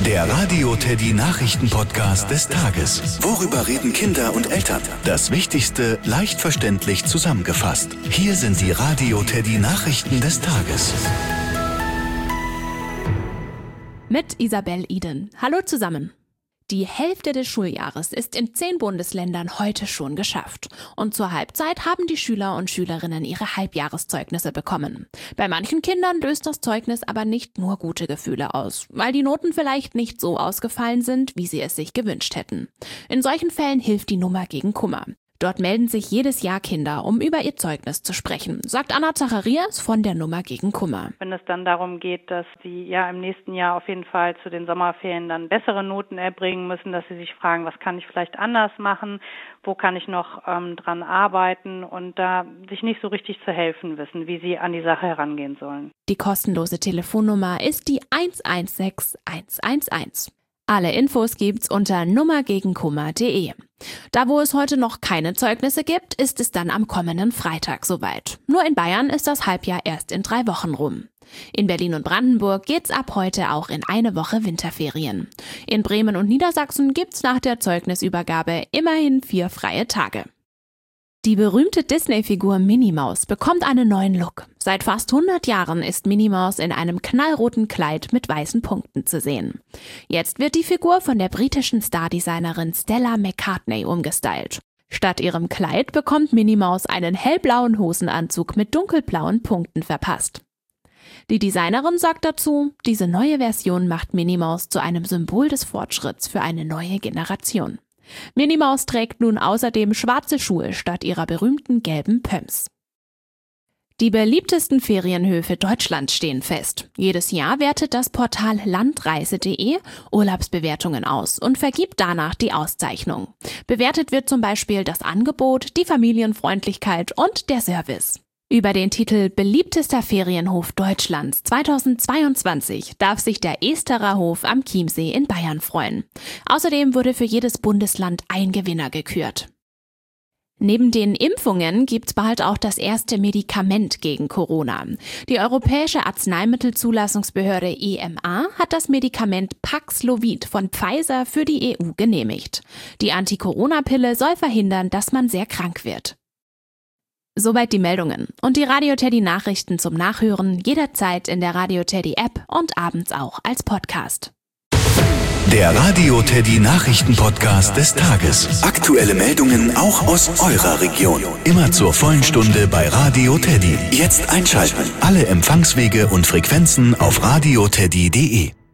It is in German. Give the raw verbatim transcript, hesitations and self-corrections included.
Der Radio Teddy Nachrichten-Podcast des Tages. Worüber reden Kinder und Eltern? Das Wichtigste leicht verständlich zusammengefasst. Hier sind die Radio Teddy Nachrichten des Tages. Mit Isabel Iden. Hallo zusammen. Die Hälfte des Schuljahres ist in zehn Bundesländern heute schon geschafft. Und zur Halbzeit haben die Schüler und Schülerinnen ihre Halbjahreszeugnisse bekommen. Bei manchen Kindern löst das Zeugnis aber nicht nur gute Gefühle aus, weil die Noten vielleicht nicht so ausgefallen sind, wie sie es sich gewünscht hätten. In solchen Fällen hilft die Nummer gegen Kummer. Dort melden sich jedes Jahr Kinder, um über ihr Zeugnis zu sprechen, sagt Anna Zacharias von der Nummer gegen Kummer. Wenn es dann darum geht, dass sie ja im nächsten Jahr auf jeden Fall zu den Sommerferien dann bessere Noten erbringen müssen, dass sie sich fragen, was kann ich vielleicht anders machen, wo kann ich noch ähm, dran arbeiten und da sich nicht so richtig zu helfen wissen, wie sie an die Sache herangehen sollen. Die kostenlose Telefonnummer ist die eins eins sechs eins eins eins. Alle Infos gibt's unter nummergegenkummer punkt de. Da wo es heute noch keine Zeugnisse gibt, ist es dann am kommenden Freitag soweit. Nur in Bayern ist das Halbjahr erst in drei Wochen rum. In Berlin und Brandenburg geht's ab heute auch in eine Woche Winterferien. In Bremen und Niedersachsen gibt's nach der Zeugnisübergabe immerhin vier freie Tage. Die berühmte Disney-Figur Minnie Maus bekommt einen neuen Look. Seit fast hundert Jahren ist Minnie Maus in einem knallroten Kleid mit weißen Punkten zu sehen. Jetzt wird die Figur von der britischen Stardesignerin Stella McCartney umgestylt. Statt ihrem Kleid bekommt Minnie Maus einen hellblauen Hosenanzug mit dunkelblauen Punkten verpasst. Die Designerin sagt dazu, diese neue Version macht Minnie Maus zu einem Symbol des Fortschritts für eine neue Generation. Minnie Maus trägt nun außerdem schwarze Schuhe statt ihrer berühmten gelben Pumps. Die beliebtesten Ferienhöfe Deutschlands stehen fest. Jedes Jahr wertet das Portal landreise punkt de Urlaubsbewertungen aus und vergibt danach die Auszeichnung. Bewertet wird zum Beispiel das Angebot, die Familienfreundlichkeit und der Service. Über den Titel Beliebtester Ferienhof Deutschlands zweitausendzweiundzwanzig darf sich der Esterer Hof am Chiemsee in Bayern freuen. Außerdem wurde für jedes Bundesland ein Gewinner gekürt. Neben den Impfungen gibt's bald auch das erste Medikament gegen Corona. Die Europäische Arzneimittelzulassungsbehörde E M A hat das Medikament Paxlovid von Pfizer für die E U genehmigt. Die Anti-Corona-Pille soll verhindern, dass man sehr krank wird. Soweit die Meldungen und die Radio Teddy Nachrichten zum Nachhören jederzeit in der Radio Teddy App und abends auch als Podcast. Der Radio Teddy Nachrichten-Podcast des Tages. Aktuelle Meldungen auch aus eurer Region. Immer zur vollen Stunde bei Radio Teddy. Jetzt einschalten. Alle Empfangswege und Frequenzen auf radio teddy punkt de.